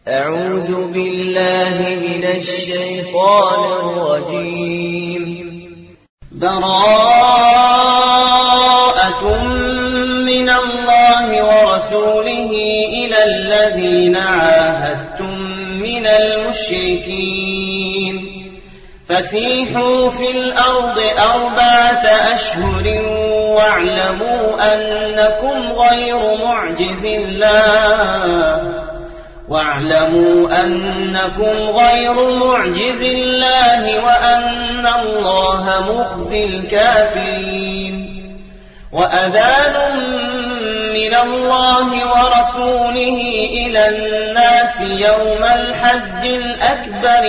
أعوذ بالله من الشيطان الرجيم. براءة من الله ورسوله إلى الذين عاهدتم من المشركين فسيحوا في الأرض 4 أشهر واعلموا أنكم غير معجز الله وأن الله مخزي الكافرين. وأذان من الله ورسوله إلى الناس يوم الحج الأكبر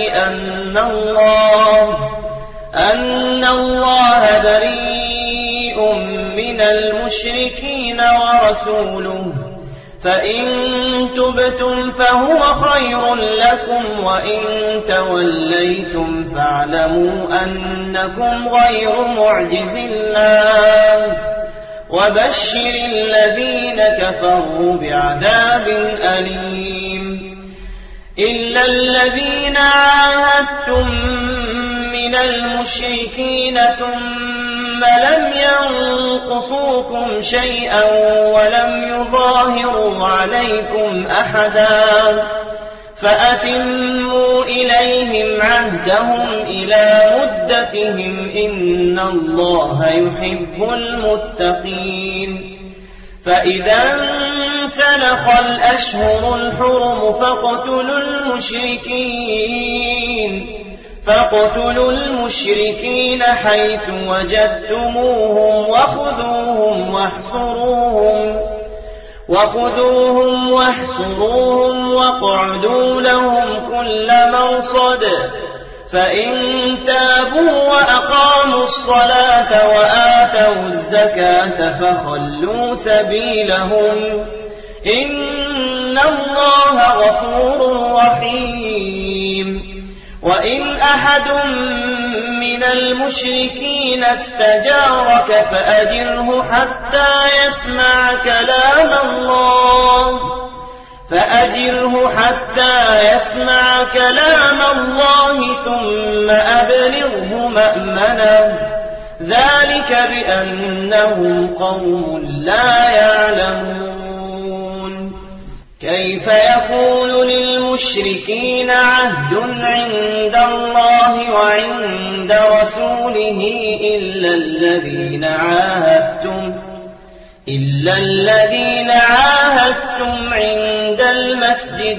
أن الله بريء من المشركين ورسوله فإن تبتم فهو خير لكم وإن توليتم فاعلموا أنكم غير معجز الله وبشر الذين كفروا بعذاب أليم. إلا الذين عاهدتم من المشركين ثم لم ينقصوكم شيئا ولم يظاهروا عليكم أحدا فأتموا إليهم عهدهم إلى مدتهم إن الله يحب المتقين. فإذا انسلخ الأشهر الحرم فاقتلوا المشركين حيث وجدتموهم وخذوهم واحصروهم واقعدوا لهم كل مرصد فإن تابوا وأقاموا الصلاة وآتوا الزكاة فخلوا سبيلهم إن الله غفور رحيم. وإن أحد من المشركين استجارك فأجره حتى يسمع كلام الله ثم أبلغه مأمنه ذلك بأنهم قوم لا يعلمون. كيف يكون للمشركين عهد عند الله وعند رسوله إلا الذين عاهدتم عند المسجد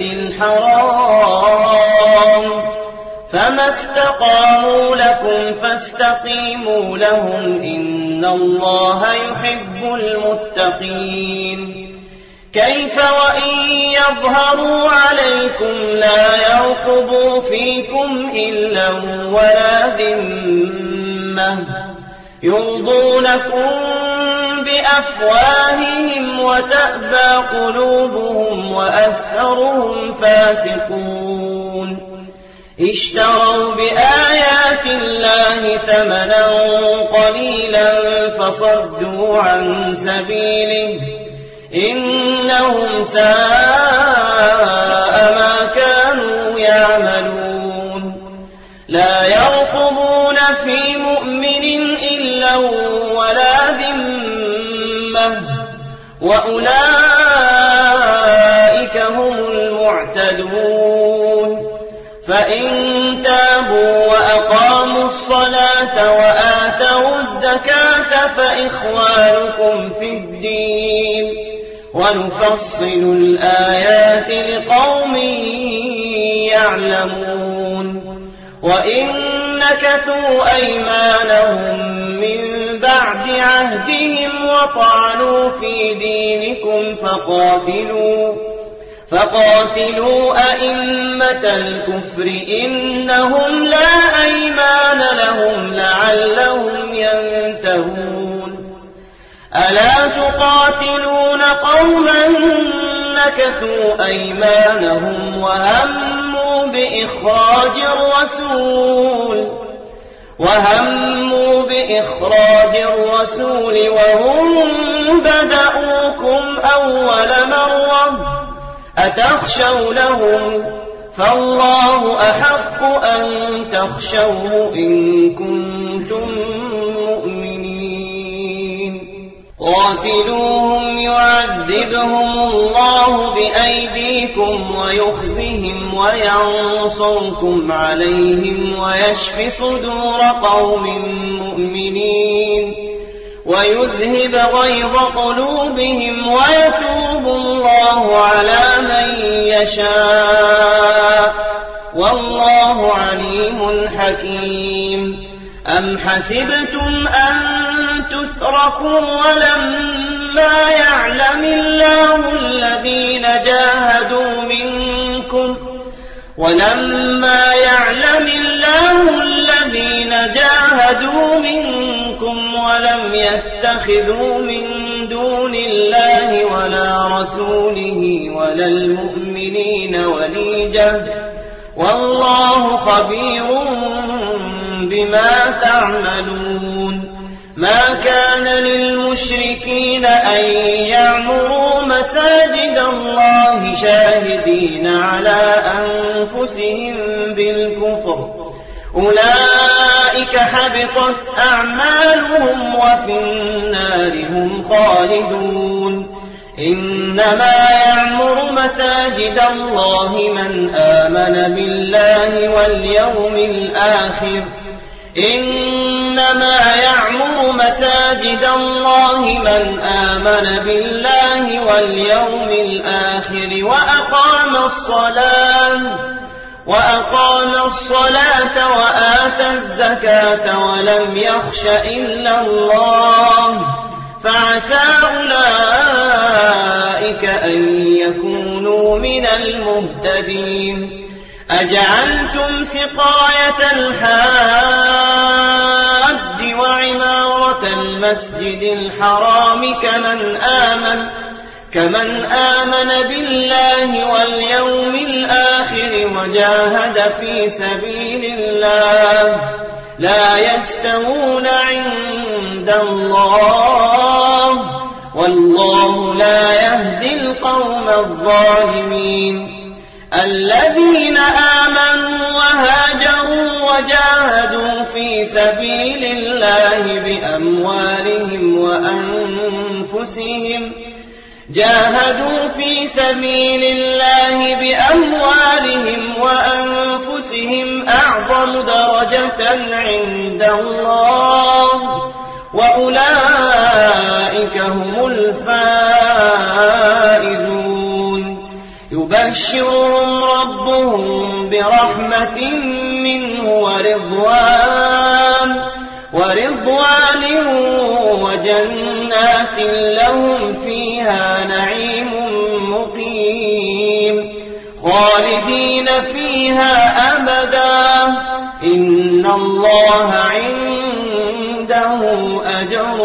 الحرام فما استقاموا لكم فاستقيموا لهم إن الله يحب المتقين. كيف وإن يظهروا عليكم لا يرقبوا فيكم إلا ولا ذمة يرضونكم بأفواههم وتأبى قلوبهم وأكثرهم فاسقون. اشتروا بآيات الله ثمنا قليلا فصدوا عن سبيله إنهم ساء ما كانوا يعملون. لا يرقبون في مؤمن إلا ولا ذمة وأولئك هم المعتدون. فإن تابوا وأقاموا الصلاة وآتوا الزكاة فإخوانكم في الدين ونفصل الآيات لقوم يعلمون. وإن نكثوا أيمانهم من بعد عهدهم وطعنوا في دينكم فقاتلوا أئمة الكفر إنهم لا أيمان لهم لعلهم ينتهون. ألا تقاتلون قوما نكثوا أيمانهم وهموا بإخراج الرسول وهم بدأوكم أول مرة أتخشونهم فالله أحق أن تخشوه إن كنتم مؤمنين قاتلوهم يعذبهم الله بأيديكم ويخزهم وينصركم عليهم ويشف صدور قوم مؤمنين ويذهب غيظ قلوبهم ويتوب الله على من يشاء والله عليم حكيم أم حسبتم أن تتركوا ولما يعلم الله الذين جاهدوا منكم ولم يتخذوا من دون الله ولا رسوله ولا المؤمنين وليجة والله خبير بما تعملون ما كان للمشركين أن يعمروا مساجد الله شاهدين على أنفسهم بالكفر أولئك حبطت أعمالهم وفي النار هم خالدون إنما يعمر مساجد الله من آمن بالله واليوم الآخر إنما يعمر مساجد الله من آمن بالله واليوم الآخر وأقام الصلاة وآتى الزكاة ولم يخش إلا الله فعسى أولئك أن يكونوا من المهتدين أجعلتم سقاية الحاج وعمارة المسجد الحرام كمن آمن بالله واليوم الآخر وجاهد في سبيل الله لا يستوون عند الله والله لا يهدي القوم الظالمين الذين آمنوا وهاجروا وجاهدوا في سبيل الله بأموالهم وأنفسهم أعظم درجة عند الله وأولئك هم الفائزون يبشرهم ربهم برحمة منه ورضوان وجنات لهم فيها نعيم مقيم خالدين فيها أبدا إن الله عنده أجر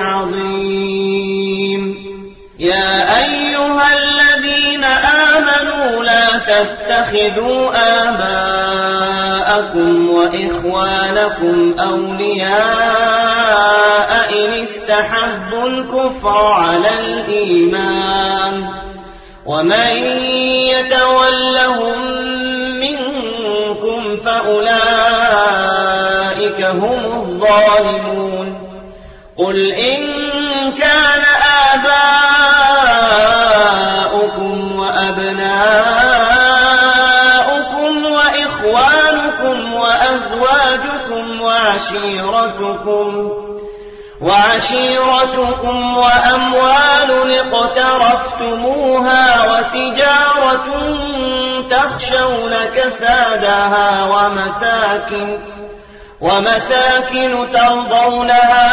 عظيم يا أيها الذين آمنوا لا تتخذوا آباءكم وإخوانكم أولياء إن استحبوا الكفر على الإيمان ومن يتولهم منكم فأولئك هم الظالمون قل إن كان آباؤكم وأبناؤكم وإخوانكم وأزواجكم وعشيرتكم وأموال اقترفتموها وتجارة تخشون كسادها ومساكن ترضونها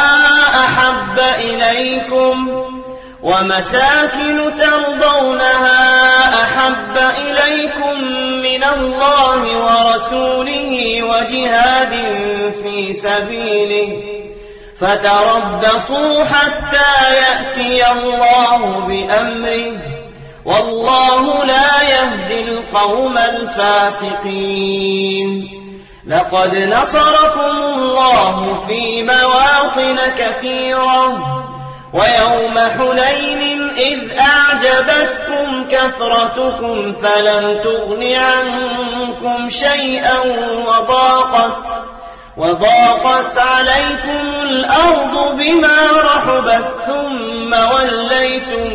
أحب إليكم من الله ورسوله وجهاد في سبيله فتربصوا حتى يأتي الله بأمره والله لا يهدي القوم الفاسقين لقد نصركم الله في مواطن كثيرة ويوم حنين إذ أعجبتكم كثرتكم فلم تغن عنكم شيئا وضاقت عليكم الأرض بما رحبت ثم وليتم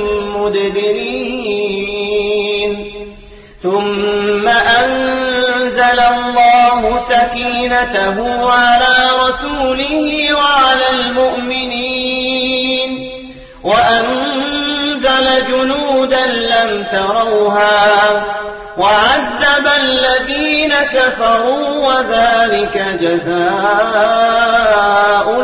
مدبرين ثم أنزل الله سكينته على رسوله وعلى المؤمنين وأنزل جنودا لم تروها وعذب الذين كفروا وذلك جزاء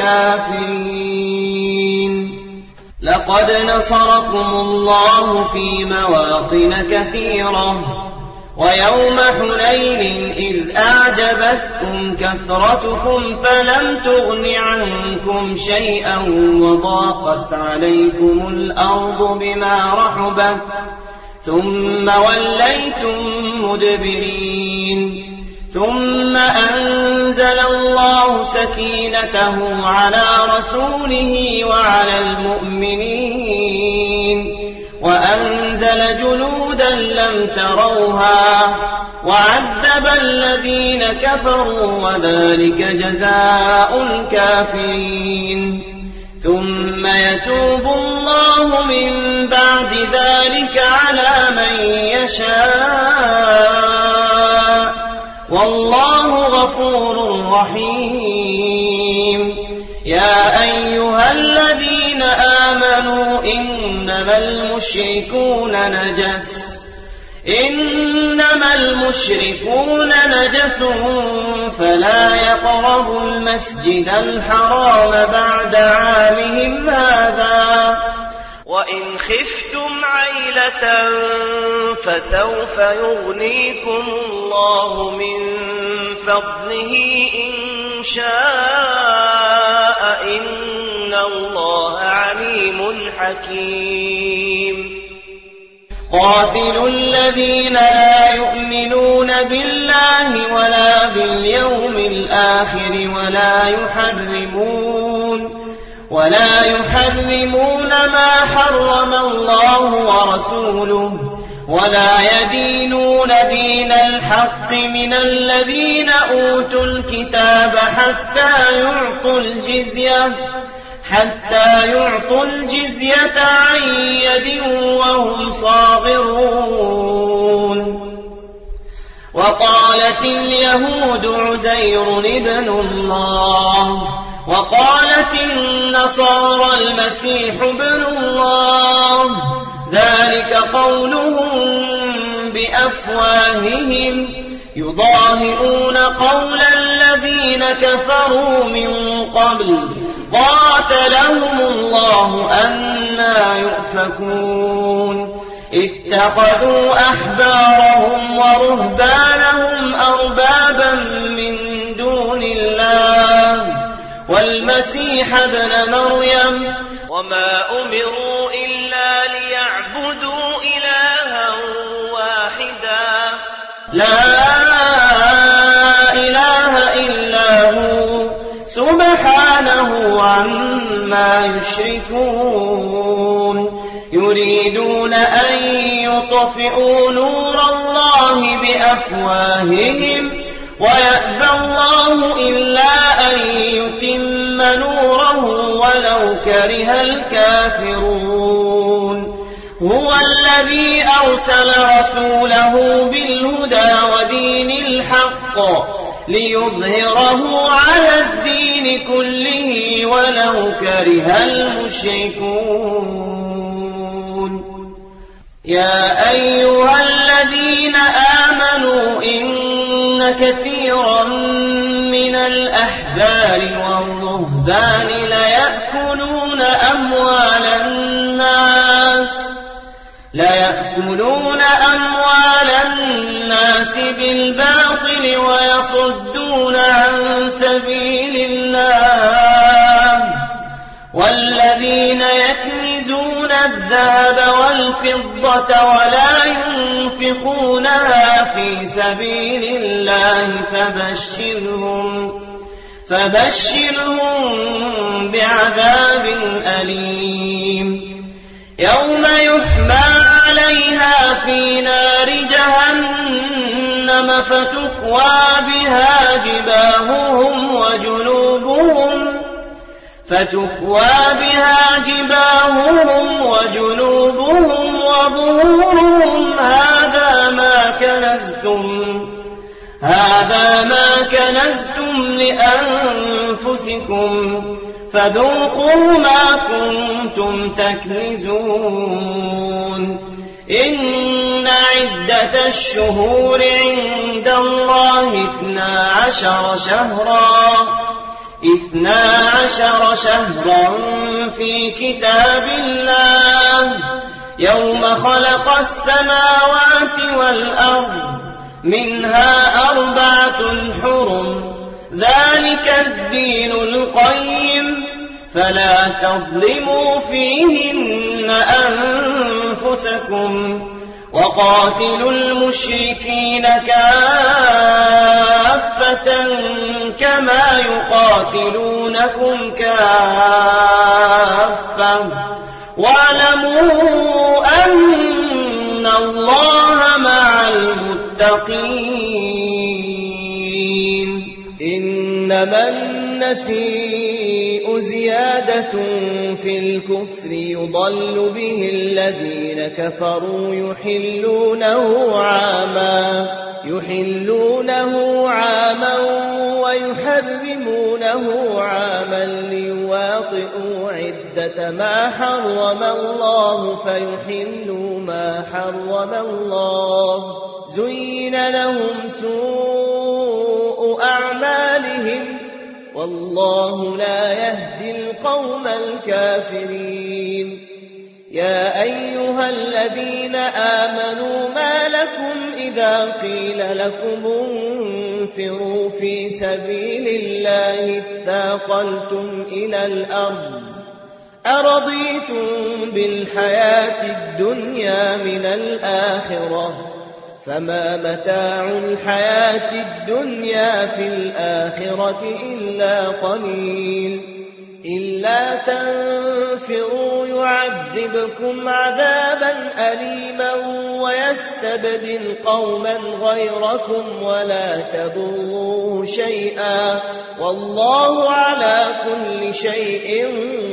الكافرين. لقد نصركم الله في مواطن كثيرة ويوم حنين إذ أعجبتكم كثرتكم فلم تغن عنكم شيئا وضاقت عليكم الأرض بما رحبت ثم وليتم مدبرين ثم أنزل الله سكينته على رسوله وعلى المؤمنين وأنزل جنودا لم تروها وعذب الذين كفروا وذلك جزاء الكافرين. ثم يتوب الله من بعد ذلك على من يشاء والله غفور رحيم. يا أيها الذين آمنوا إنما المشركون نجس فلا يقربوا المسجد الحرام بعد عامهم هذا وإن خفتم عيلة فسوف يغنيكم الله من فضله إن شاء إن الله عليم حكيم. قاتلوا الذين لا يؤمنون بالله ولا باليوم الآخر ولا يحرمون ما حرم الله ورسوله ولا يدينون دين الحق من الذين أوتوا الكتاب حتى يعطوا الجزية عن يد وهم صاغرون. وقالت اليهود عزير ابن الله وقالت النصارى المسيح ابن الله ذلك قولهم بأفواههم يضاهئون قول الذين كفروا من قبل قاتلهم الله أنى يؤفكون. اتخذوا أحبارهم ورهبانهم أربابا من دون الله والمسيح ابن مريم وما أمروا إلا ليعبدوا إلها واحدا لا إله إلا هو سبحانه عما يشركون. يريدون أن يطفئوا نور الله بأفواههم ويأبى الله إلا أن يتم نوره ولو كره الكافرون. هو الذي أرسل رسوله بالهدى ودين الحق ليظهره على الدين كله ولو كره المشركون. يا أيها الذين آمنوا إن كثيرا من الأحبار والرهبان ليأكلون أموال الناس بالباطل ويصدون عن سبيل الله. والذين يكنزون الذهب والفضة ولا ينفقونها في سبيل الله فبشرهم بعذاب أليم يوم يحمى عليها في نار جهنم فتكوى بها جباههم وجنوبهم وظهورهم هذا ما كنزتم لأنفسكم فذوقوا ما كنتم تكنزون إن عدة الشهور عند الله 12 شهرا في كتاب الله يوم خلق السماوات والأرض منها 4 حرم ذلك الدين القيم فلا تظلموا فيهن أنفسكم وقاتلوا المشركين كافة كما يقاتلونكم كافة واعلموا أن الله مع المتقين إنما النسيء زيادة في الكفر يضل به الذين كفروا يحلونه عاما ويحرمونه عاما ليواطئوا عدة ما حرم الله فيحلوا ما حرم الله زين لهم سوء أعمالهم والله لا يهدي القوم الكافرين يا أيها الذين آمنوا ما لكم إذا قيل لكم انفروا في سبيل الله اثاقلتم إلى الأرض أرضيتم بالحياة الدنيا من الآخرة فما متاع الحياة الدنيا في الآخرة إلا قليل إلا تنفروا يعذبكم عذابا أليما ويستبدل قوما غيركم ولا تضروه شيئا والله على كل شيء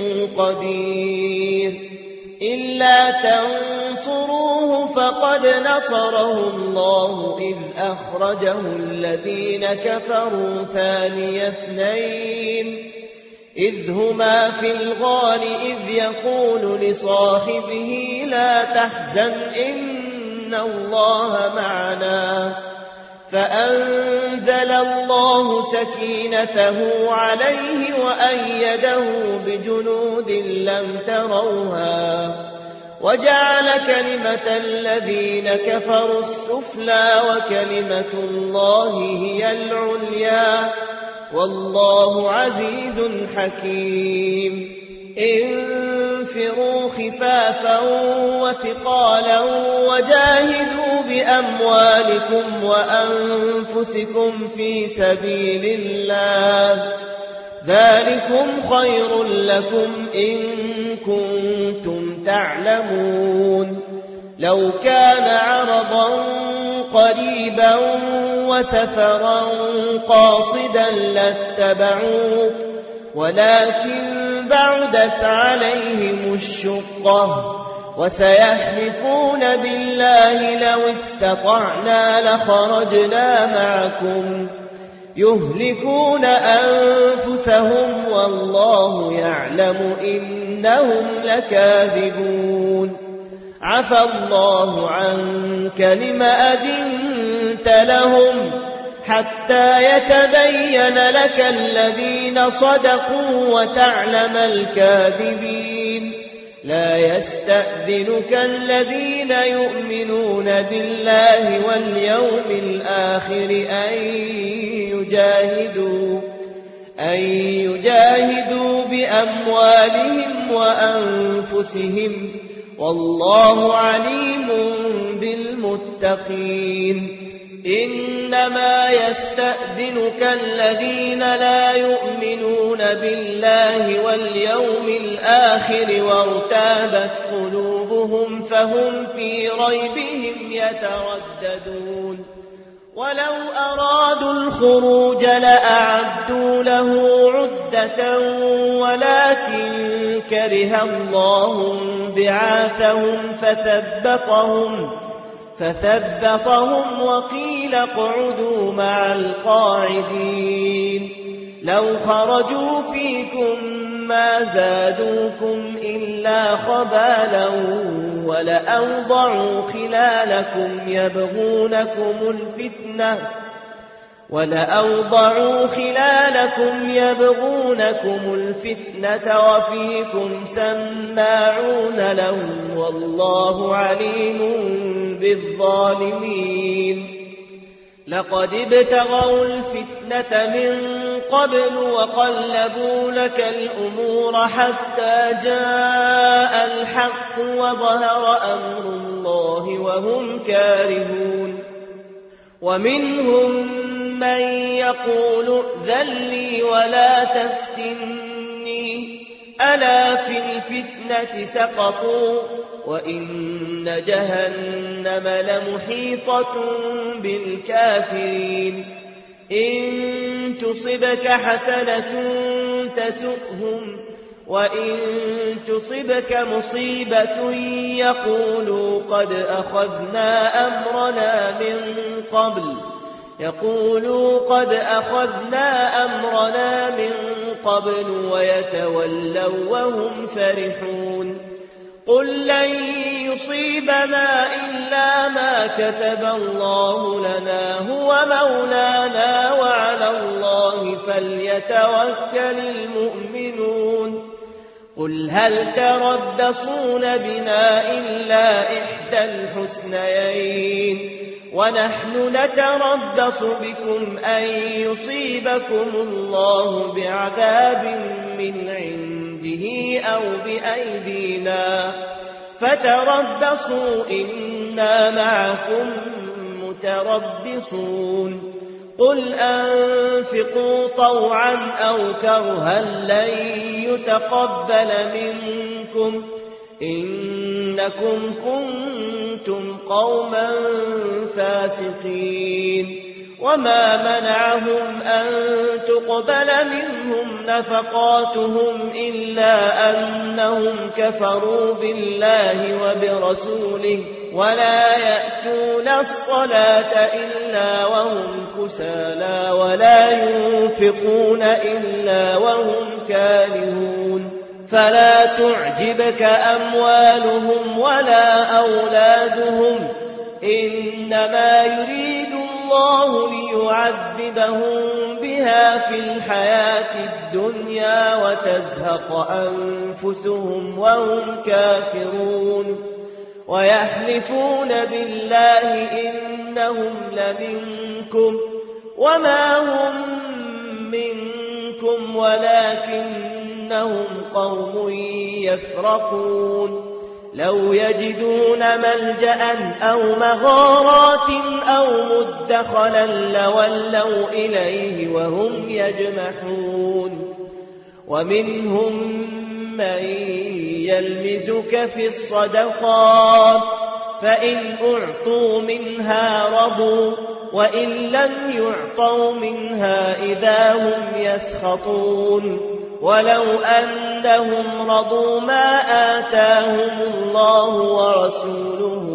قدير إلا تنصروه فقد نصره الله إذ أخرجه الذين كفروا ثاني اثنين إذ هما في الغار إذ يقول لصاحبه لا تحزن إن الله معنا فأنزل الله سكينته عليه وأيده بجنود لم تروها وجعل كلمة الذين كفروا السفلى وكلمة الله هي العليا والله عزيز حكيم انفروا خفافا وثقالا وجاهدوا بأموالكم وأنفسكم في سبيل الله ذلكم خير لكم إن كنتم تعلمون لو كان عرضا قريبا وسفرا قاصدا لاتبعوك ولكن بعدت عليهم الشقة وسيحلفون بالله لو استطعنا لخرجنا معكم يهلكون أنفسهم والله يعلم إنهم لكاذبون عفى الله عنك لم أذنت لهم حتى يتبين لك الذين صدقوا وتعلم الكاذبين لا يستأذنك الذين يؤمنون بالله واليوم الآخر أن يجاهدوا بأموالهم وأنفسهم والله عليم بالمتقين إنما يستأذنك الذين لا يؤمنون بالله واليوم الآخر وارتابت قلوبهم فهم في ريبهم يترددون ولو أرادوا الخروج لأعدوا له عدة ولكن كره الله بعاثهم فثبطهم وقيل اقعدوا مع القاعدين لو خرجوا فيكم ما زادوكم إلا خبالا ولأوضعوا خلالكم يبغونكم الفتنة وفيكم سماعون لهم والله عليم بالظالمين لقد ابتغوا الفتنة من قبل وقلبوا لك الأمور حتى جاء الحق وظهر أمر الله وهم كارهون ومنهم من يقول ائذن لي ولا تفتني ألا في الفتنة سقطوا وإن جهنم لمحيطة بالكافرين إن تصبك حسنة تسؤهم وإن تصبك مصيبة يقولوا قد أخذنا أمرنا من قبل ويتولوا وهم فرحون قل لن يصيبنا إلا ما كتب الله لنا هو مولانا وعلى الله فليتوكل المؤمنون قل هل تربصون بنا إلا إحدى الحسنيين ونحن نتربص بكم أن يصيبكم الله بعذاب من عنده أو بأيدينا فتربصوا إنا معكم متربصون قل أنفقوا طوعا أو كرها لن يتقبل منكم إنكم كنتم قوما فاسقين وما منعهم أن تقبل منهم نفقاتهم إلا أنهم كفروا بالله وبرسوله ولا يأتون الصلاة إلا وهم كسالى ولا ينفقون إلا وهم كارهون فلا تعجبك أموالهم ولا أولادهم إنما يريد الله ليعذبهم بها في الحياة الدنيا وتزهق أنفسهم وهم كافرون ويحلفون بالله إنهم لمنكم وما هم منكم ولكنهم قوم يفرقون لو يجدون ملجأ أو مغارات أو مدخلا لولوا إليه وهم يجمحون ومنهم من يلمزك في الصدقات فإن أعطوا منها رضوا وإن لم يعطوا منها إذا هم يسخطون ولو أنهم رضوا ما آتاهم الله ورسوله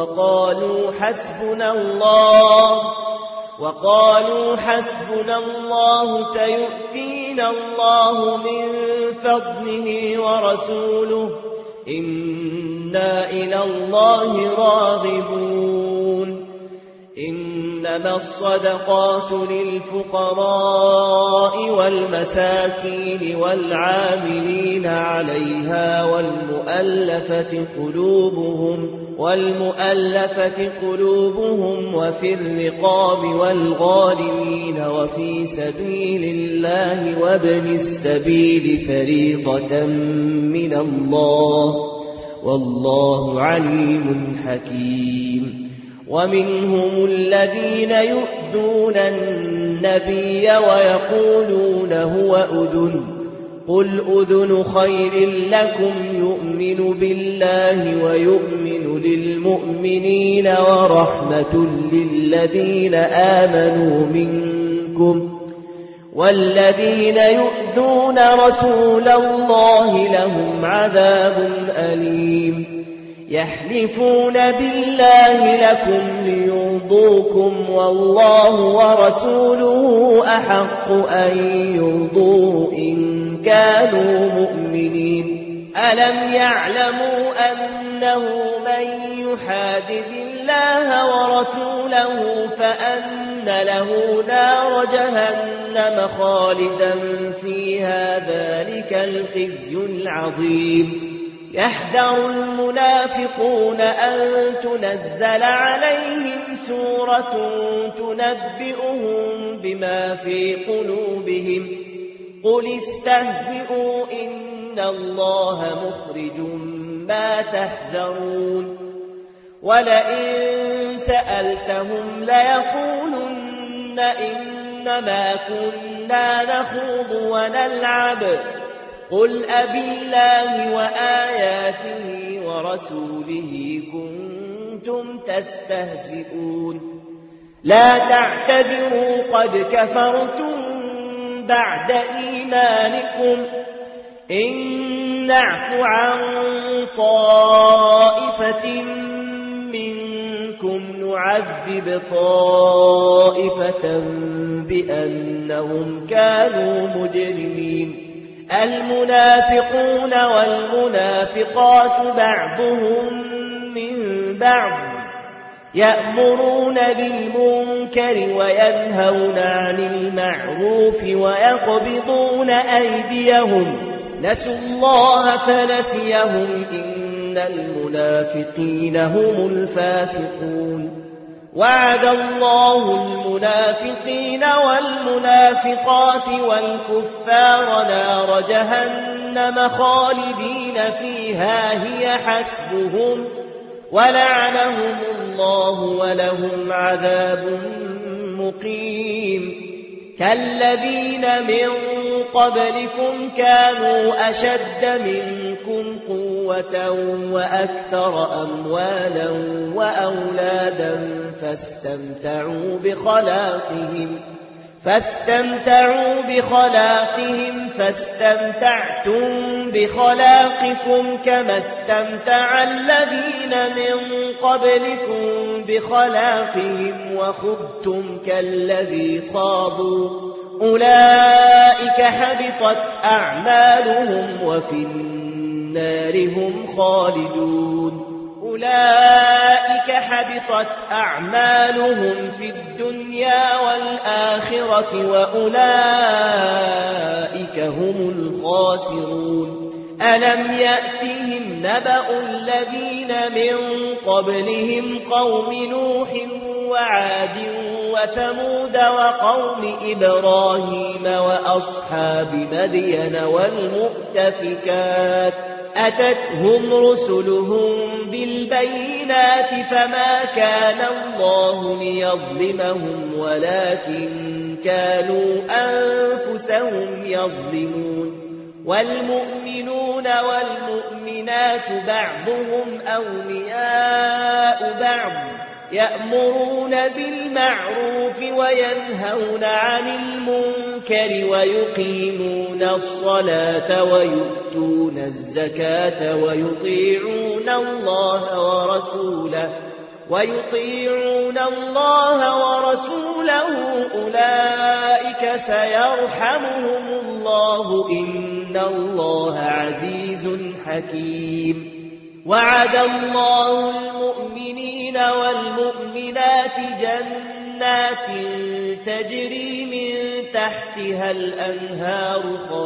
وقالوا حسبنا الله سيؤتينا الله من فضله ورسوله إنا إلى الله راغبون إنما الصدقات للفقراء والمساكين والعاملين عليها والمؤلفة قلوبهم وفي الرقاب والغارمين وفي سبيل الله وابن السبيل فريضة من الله والله عليم حكيم ومنهم الذين يؤذون النبي ويقولون هو أذن قل أذن خير لكم يؤمن بالله ويؤمن للمؤمنين ورحمة للذين آمنوا منكم والذين يؤذون رسول الله لهم عذاب أليم يحلفون بالله لكم ليرضوكم والله ورسوله أحق أن يرضوه إن كانوا مؤمنين ألم يعلموا أنه من يحادد الله ورسوله فأن له نار جهنم خالدا فيها ذلك الخزي العظيم يحذر المنافقون أن تنزل عليهم سورة تنبئهم بما في قلوبهم قل استهزئوا إن الله مخرج ما تحذرون ولئن سألتهم ليقولن إنما كنا نخوض ونلعب قل أبالله وآياته ورسوله كنتم تستهزئون لا تعتذروا قد كفرتم بعد إيمانكم إن نعف عن طائفة منكم نعذب طائفة بأنهم كانوا مجرمين المنافقون والمنافقات بعضهم من بعض يأمرون بالمنكر وينهون عن المعروف ويقبضون أيديهم نسوا الله فنسيهم إن المنافقين هم الفاسقون وعد الله المنافقين والمنافقات والكفار نار جهنم خالدين فيها هي حسبهم ولعنهم الله ولهم عذاب مقيم كالذين من قبلكم كانوا أشد منكم قوة وأكثر أموالا وأولادا فاستمتعوا بخلاقهم فاستمتعتم بخلاقكم كما استمتع الذين من قبلكم بخلاقهم وخضتم كالذي خاضوا أولئك حبطت أعمالهم وفي النار هم خالدون أولئك حبطت أعمالهم في الدنيا والآخرة وأولئك هم الخاسرون ألم يأتهم نبأ الذين من قبلهم قوم نوح وعاد وثمود وقوم إبراهيم وأصحاب مدين والمؤتفكات أتتهم رسلهم بالبينات فما كان الله ليظلمهم ولكن كانوا أنفسهم يظلمون والمؤمنون والمؤمنات بعضهم أولياء بعض يأمرون بالمعروف وينهون عن المنكر ويقيمون الصلاة ويؤتون الزكاة ويطيعون الله ورسوله أولئك سيرحمهم الله إن الله عزيز حكيم وعد الله المؤمنين والمؤمنات جنات تجري من تحتها الأنهار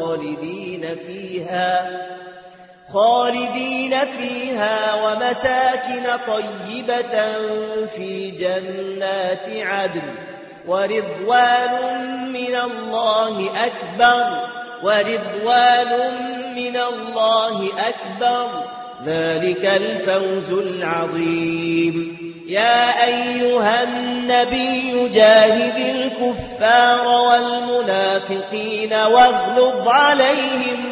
خالدين فيها ومساكن طيبة في جنات عدن ورضوان من الله أكبر ذلك الفوز العظيم يا أيها النبي جاهد الكفار والمنافقين واغلظ عليهم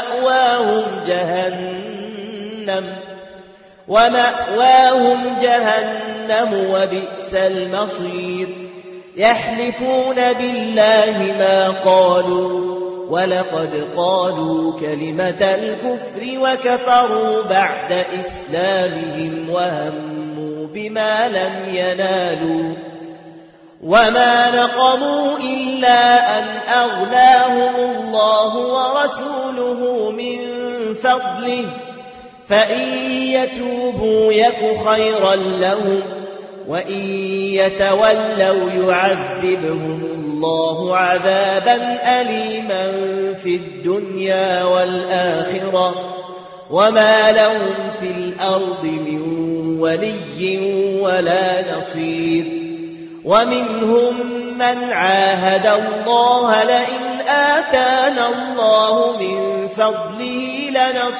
ومأواهم جهنم وبئس المصير يحلفون بالله ما قالوا ولقد قالوا كلمة الكفر وكفروا بعد إسلامهم وهموا بما لم ينالوا وما نقموا إلا أن أغناهم الله ورسوله من فضله فإن يتوبوا يك خيرا لهم وإن يتولوا يعذبهم الله عذابا أليما في الدنيا والآخرة وما لهم في الأرض من ولي ولا نصير ومنهم من عاهد الله لئن آتانا الله من فضله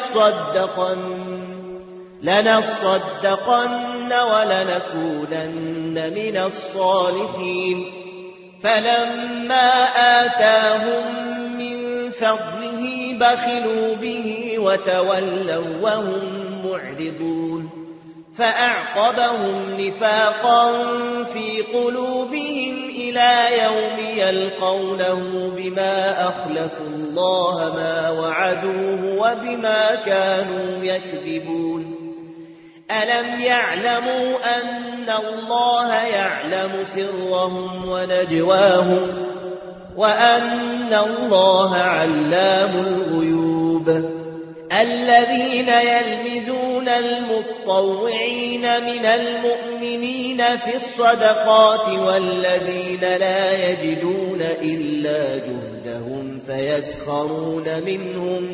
لنصدقن ولنكونن من الصالحين فلما آتاهم من فضله بخلوا به وتولوا وهم معرضون فأعقبهم نفاقا في قلوبهم إلى يوم يلقونه بما أخلفوا الله ما وعدوه وبما كانوا يكذبون ألم يعلموا أن الله يعلم سرهم ونجواهم وأن الله علام الغيوب الذين يلمزون المتطوعين من المؤمنين في الصدقات والذين لا يجدون إلا جهدهم فيسخرون منهم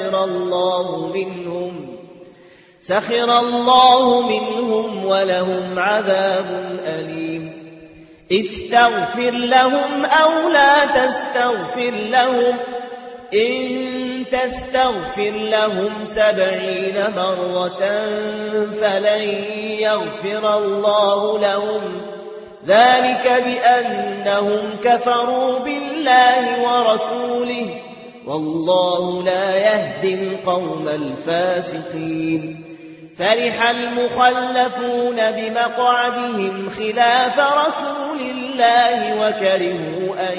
سخر الله منهم ولهم عذاب أليم استغفر لهم أو لا تستغفر لهم إن تستغفر لهم 70 مرة فلن يغفر الله لهم ذلك بأنهم كفروا بالله ورسوله والله لا يهدي القوم الفاسقين فرح المخلفون بمقعدهم خلاف رسول الله وكرهوا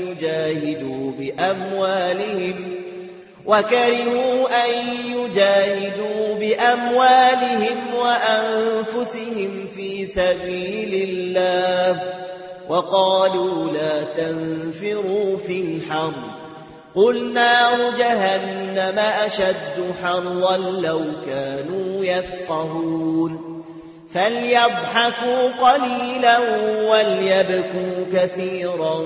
أن يجاهدوا بأموالهم وأنفسهم في سبيل الله وقالوا لا تنفروا في الحر قل نار جهنم أشد حرا لو كانوا يفقهون فليضحكوا قليلا وليبكوا كثيرا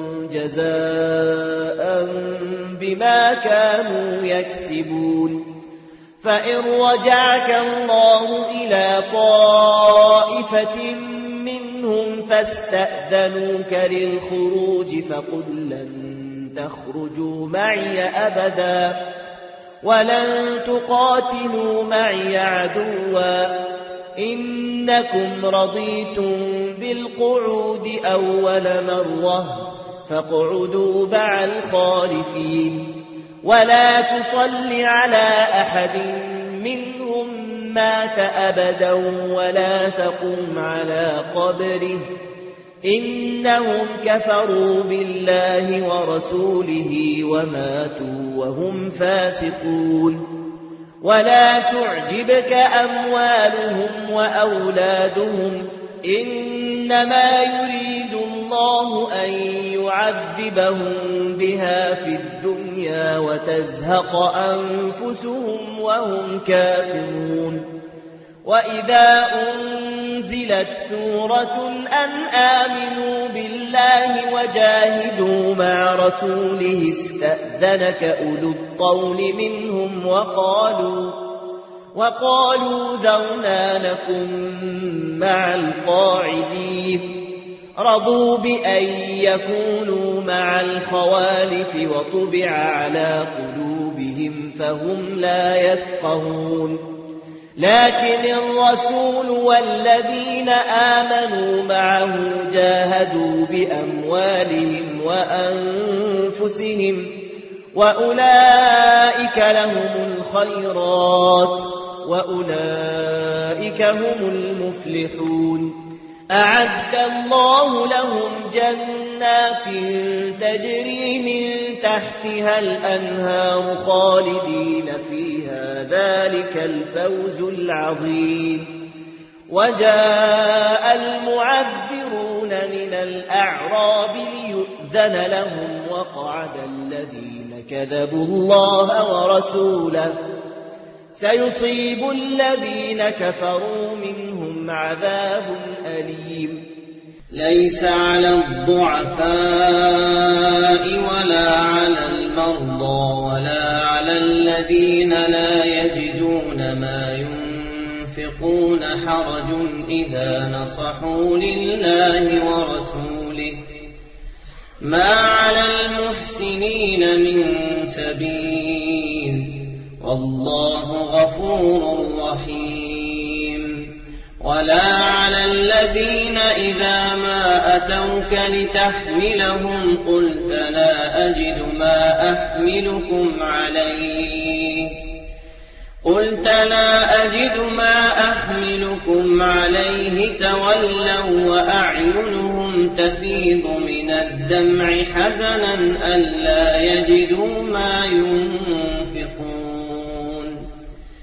جزاء بما كانوا يكسبون فإن رجعك الله إلى طائفة منهم فاستأذنوك للخروج فقل لن تخرجوا معي أبدا ولن تقاتلوا معي عدوا إنكم رضيتم بالقعود أول مرة فاقعدوا مع الخالفين ولا تصل على أحد منهم مات أبدا ولا تقم على قبره إنهم كفروا بالله ورسوله وماتوا وهم فاسقون ولا تعجبك أموالهم وأولادهم إنما يريد الله أن يعذبهم بها في الدنيا وتزهق أنفسهم وهم كافرون وإذا أنزلت سورة أن آمنوا بالله وجاهدوا مع رسوله استأذنك أولو الطول منهم وقالوا ذرنا لكم مع القاعدين رضوا بأن يكونوا مع الخوالف وطبع على قلوبهم فهم لا يفقهون لكن الرسول والذين آمنوا معه جاهدوا بأموالهم وأنفسهم وأولئك لهم الخيرات وأولئك هم المفلحون أعد الله لهم جنات تجري من تحتها الأنهار خالدين فيها ذلك الفوز العظيم وجاء المعذرون من الأعراب ليؤذن لهم وقعد الذين كذبوا الله ورسوله سيصيب الذين كفروا منهم عذاب أليم ليس على الضعفاء ولا على المرضى ولا على الذين لا يجدون ما ينفقون حرج إذا نصحوا لله ورسوله ما على المحسنين من سبيل والله غفور رحيم ولا على الذين إذا ما أتوك لتحملهم قلت لا أجد ما أحملكم عليه تولوا وأعينهم تفيض من الدمع حزنا ألا يجدوا ما ينفقون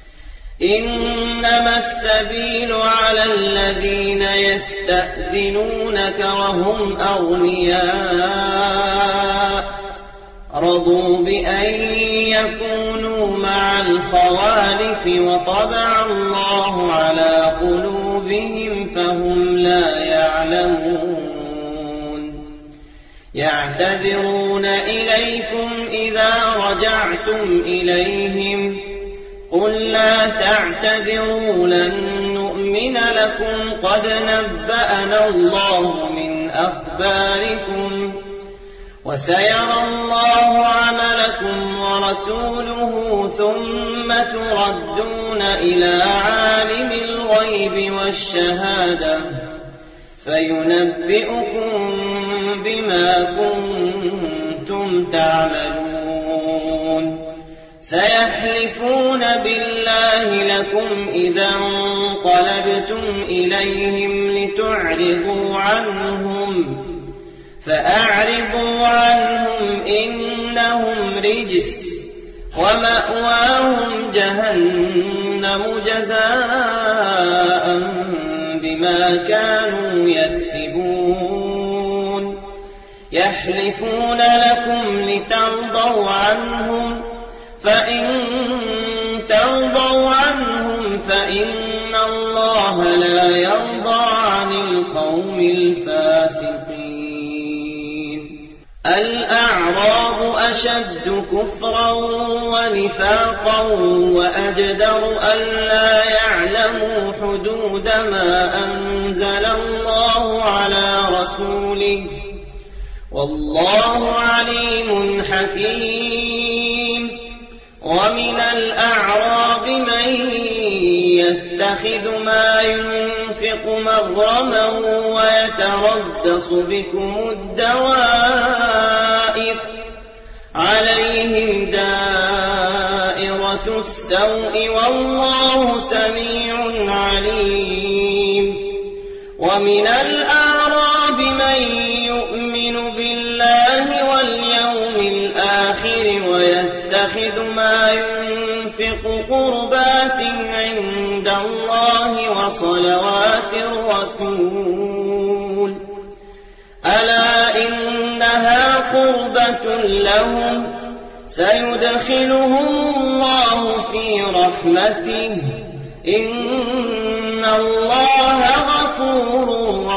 إنما السبيل على الذين يستأذنونك وهم أغنياء رضوا بأن يكونوا مع الخوالف وطبع الله على قلوبهم فهم لا يعلمون يعتذرون إليكم إذا رجعتم إليهم قل لا تعتذروا لن نؤمن لكم قد نبأنا الله من أخباركم وسيرى الله عملكم ورسوله ثم تردون إلى عالم الغيب والشهادة فينبئكم بما كنتم تعملون سيحلفون بالله لكم إذا انقلبتم إليهم لتعرضوا عنهم فأعرضوا عنهم إنهم رجس ومأواهم جهنم جزاء بما كانوا يكسبون يحلفون لكم لترضوا عنهم فإن ترضوا عنهم فإن الله لا يرضى عن القوم الفاسقين الأعراب أشد كفرا ونفاقا وأجدر ألا يعلموا حدود ما أنزل الله على رسوله والله عليم حكيم ومن الأعراب من يتخذ ما ينفق مغرما ويتربص بكم الدوائر عليهم دائرة السوء والله سميع عليم ومن الأعراب من يؤمن بالله واليوم الآخر ويتخذ ما ينفق قربات عند الله وصلوات الرسول ألا إنها قربة لهم سيدخلهم الله في رحمته إن الله غفور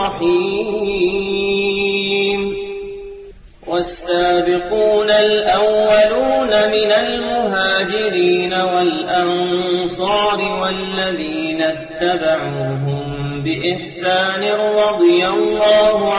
رحيم والسابقون الأولون من المهاجرين والأنصار والذين اتبعوهم بإحسان رضي الله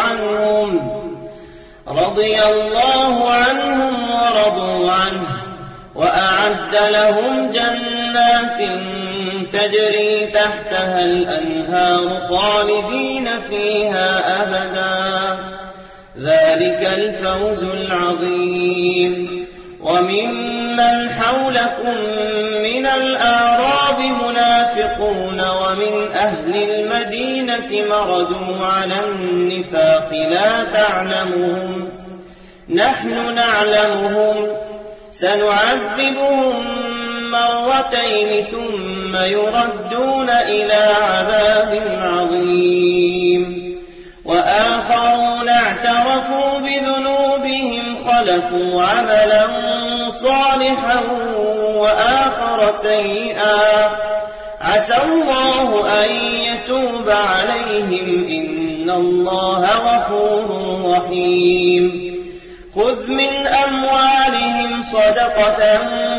عنهم ورضوا عنه وأعد لهم جنات تجري تحتها الأنهار خالدين فيها أبدا، ذلك الفوز العظيم. وممن حولكم من الأعراب منافقون ومن أهل المدينة مردوا على النفاق لا تعلمهم، نحن نعلمهم، سنعذبهم مرتين ثم يردون إلى عذاب عظيم. وآخرون اعترفوا بذنوبهم خلقوا عملا صالحا وآخر سيئا، عسى الله أن يتوب عليهم، إن الله غفور رحيم. خذ من أموالهم صدقة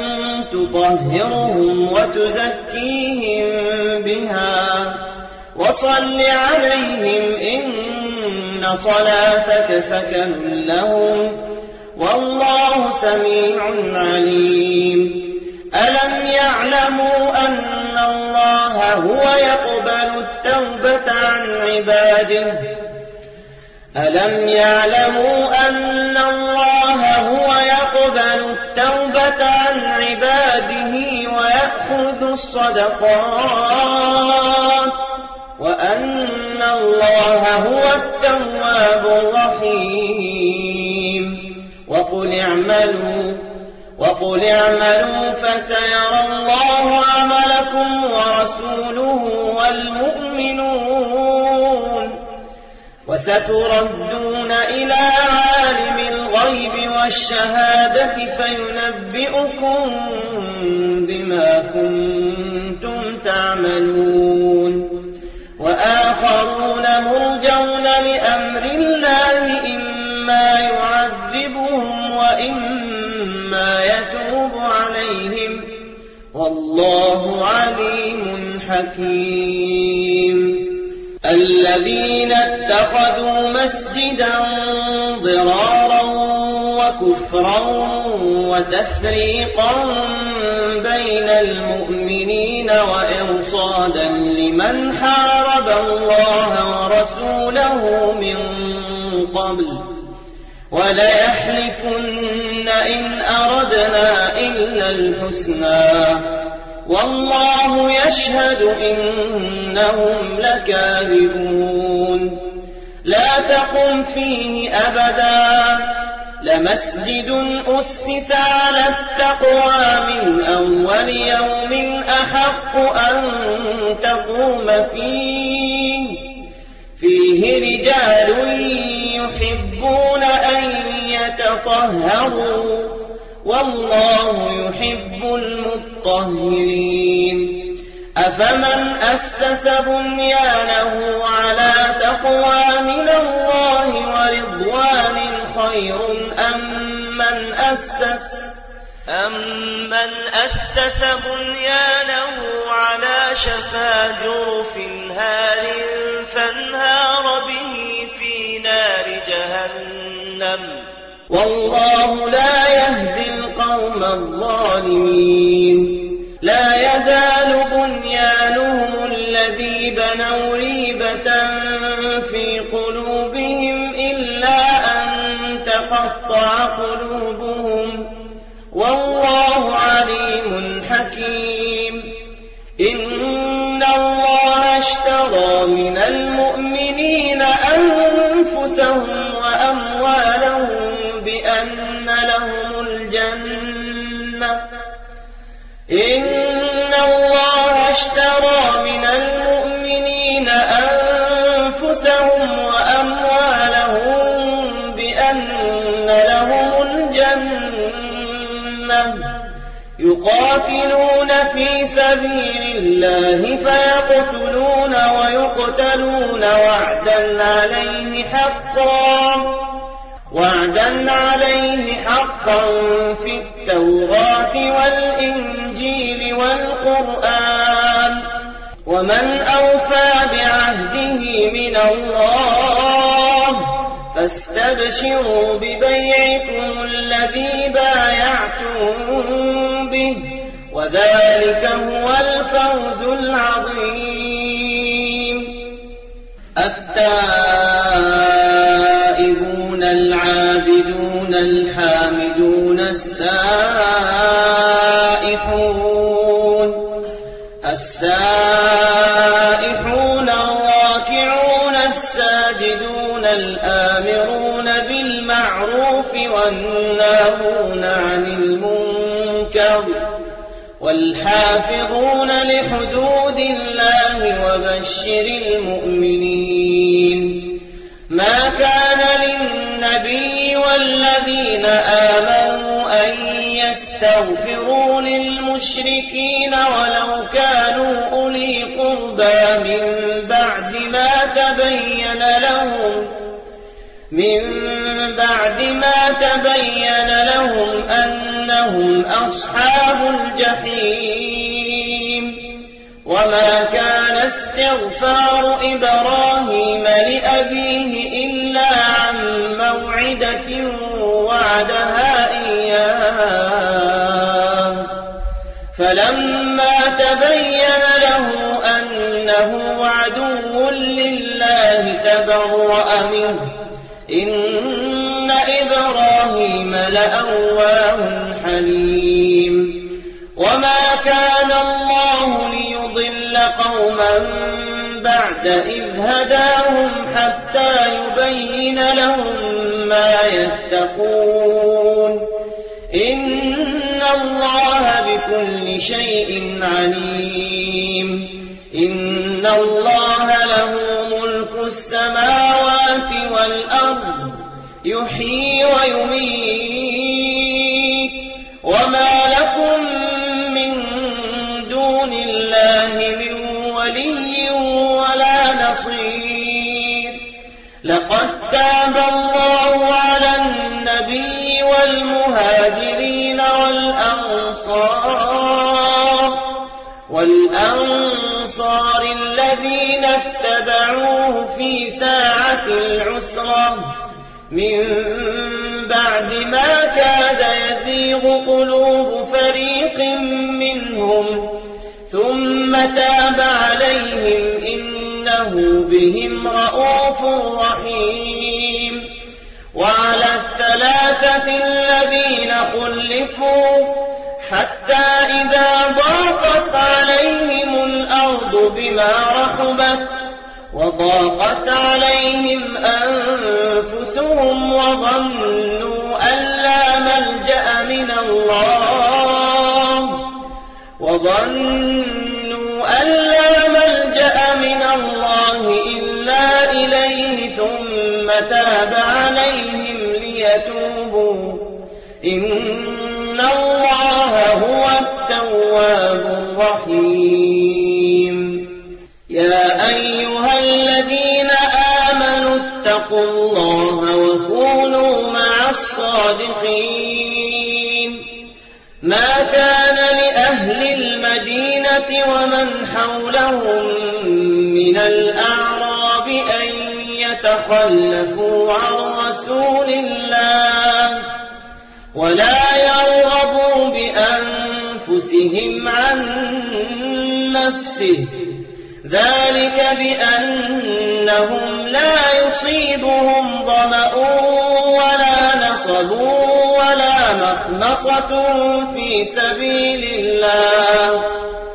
تطهرهم وتزكيهم بها وصل عليهم، إن صلاتك سكن لهم، والله سميع عليم. ألم يعلموا أن الله هو يقبل التوبة عن عباده؟ ألم يعلموا أن الله هو يقبل التوبة عن عباده ويأخذ الصدقات، وأن الله هو التواب الرحيم. وقل اعملوا فسيرى الله عملكم ورسوله والمؤمنون، وستردون إلى عالم الغيب والشهادة فينبئكم بما كنتم تعملون. وآخرون مرجون لأمر الله، إما يعذبهم وإما يتوب عليهم، والله عليم حكيم. الذين اتخذوا مسجدا ضرارا وكفرا وتفريقا بين المؤمنين وإرصادا لمن حارب الله ورسوله من قبل، وليحلفن إن أردنا إلا الحسنى، والله يشهد إنهم لكاذبون. لا تقم فيه أبدا، لمسجد أسس على التقوى من أول يوم أحق أن تقوم فيه رجال يحبون أن يتطهروا، والله يحب المطهرين. أفمن أسس بنيانه على تقوى من الله ورضوان خير أم من أسس بنيانه على شفا جرف هار فانهار به في نار جهنم، والله لا يهدي القوم الظالمين. لا يزال بنيانهم الذي بنوا ريبة في قلوبهم إلا أن تقطع قلوبهم، والله عليم حكيم. إن الله اشترى من المؤمنين أنفسهم وأموالهم بأن لهم الجنة. إن الله اشترى من المؤمنين أنفسهم وأموالهم بأن لهم الجنة، يقاتلون في سبيل الله فيقتلون ويقتلون، وعدا عليه حقا في التوراة والإنجيل والقرآن، ومن أوفى بعهده من الله، فاستبشروا ببيعكم الذي بايعتم به، وذلك هو الفوز العظيم. التائبون العابدون الحامدون السائحون الراكعون الساجدون الآمرون بالمعروف والناهون عن المنكر والحافظون لحدود الله وبشر المؤمنين. ما كان للنبي والذين آمنوا أن يستغفروا للمشركين ولو كانوا أولي قربى من بعد ما تبين لهم أنهم أصحاب الجحيم. وما كان استغفار إبراهيم لأبيه إلا عن موعدة وعدها إياه فلما تبين له أنه عدو لله تبرأ منه إن إبراهيم لأواه حليم. وما كان الله ليضل قوما بعد إذ هداهم حتى يبين لهم ما يتقون إن الله بكل شيء عليم. إن الله له ملك السماوات والأرض يحيي ويميت وما لكم من دون الله من ولي ولا نصير. لقد تاب الله على النبي والمهاجرين والأنصار الذين اتبعوه في ساعة العسرة من بعد ما كاد يزيغ قلوب فريق منهم ثم تاب عليهم إنه بهم رءوف رحيم. وعلى الثلاثة الذين خلفوا حتى إذا ضاقت عليهم الأرض بما رحبت وضاقت عليهم أنفسهم وظنوا أن لا ملجأ من الله إلا إليه ثم تاب عليهم ليتوبوا إن الله هو التواب الرحيم. يا أيها الذين آمنوا اتقوا الله وكونوا مع الصادقين. ما كان لأهل المدينة ومن حولهم من الأعراب أن يتخلفوا عن رسول الله ولا يرغبوا بأنفسهم عن نفسه ذلك بأنهم لا يصيبهم ظمأ ولا نصب ولا مخمصة في سبيل الله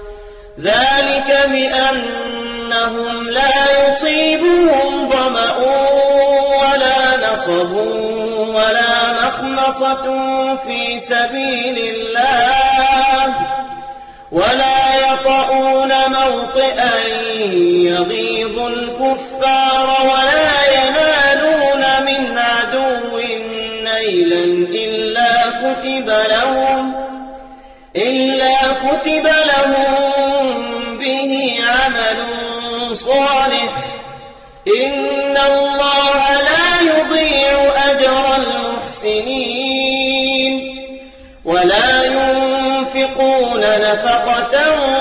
ولا يطؤون موطئا يغيظ الكفار ولا ينالون من عدو نيلا إلا كتب لهم به عمل صالح إن الله لا يضيع أجر المحسنين. ولا ينفقون نفقة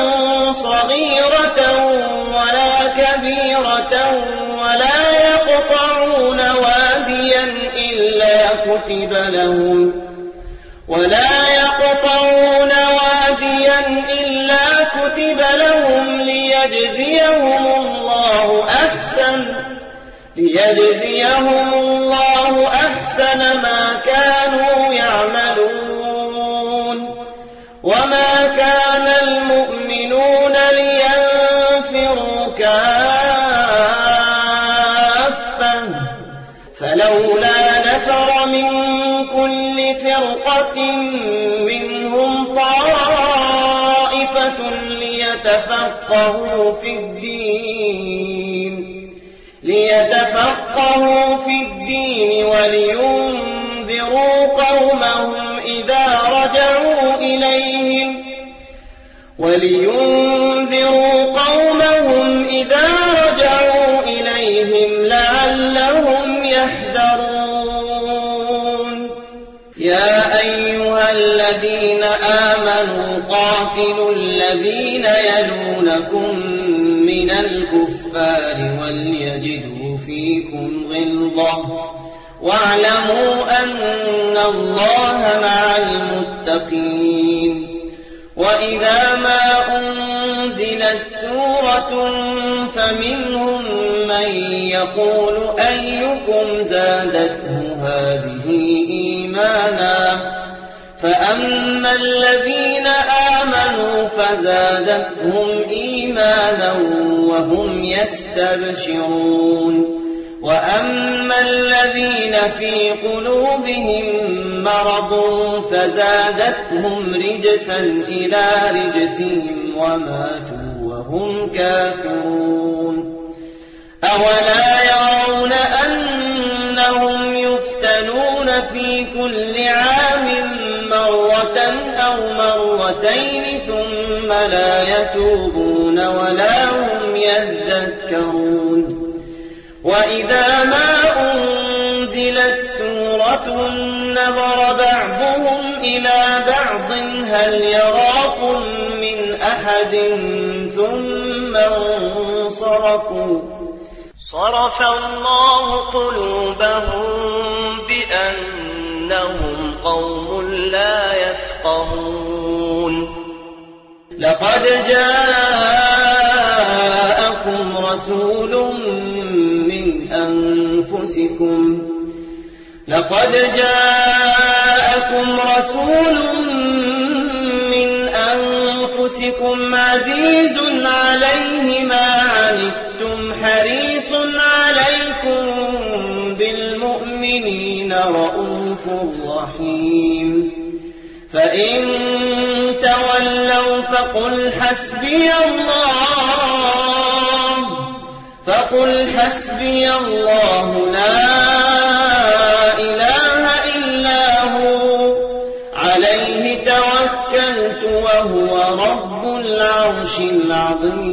صغيرة ولا كبيرة ولا يقطعون واديا ليجزيهم الله أحسن ما كانوا يعملون. وما كان المؤمنون لينفروا كافة فلولا نفر من كل فرقة منهم طائفة ليتفقهوا في الدين ولينذروا قومهم إذا رجعوا إليهم لعلهم يحذرون. يا أيها الذين آمنوا قاتلوا الذين يلونكم من الكفار وليجدوا فيكم غلظة واعلموا أن الله مع المتقين. وإذا ما أنزلت سورة فمنهم من يقول أيكم زادته هذه إيمانا فأما الذين آمنوا فزادتهم إيمانا وهم يستبشرون. وأما الذين في قلوبهم مرض فزادتهم رجسا إلى رجسهم وماتوا وهم كافرون. أولا يرون أنهم يفتنون في كل عام مرة أو مرتين ثم لا يتوبون ولا هم يذكرون. وإذا ما أنزلت سورة نظر بعضهم إلى بعض هل يراكم من أحد ثم انصرفوا صرف الله قلوبهم بأنهم قوم لا يفقهون. لقد جاءكم رسول من أنفسكم عزيز عليه ما عنتم حريص عليكم بالمؤمنين رؤوف رحيم. فإن تولوا فقل حسبي الله لا إله إلا هو عليه توكلت وهو رب العرش العظيم.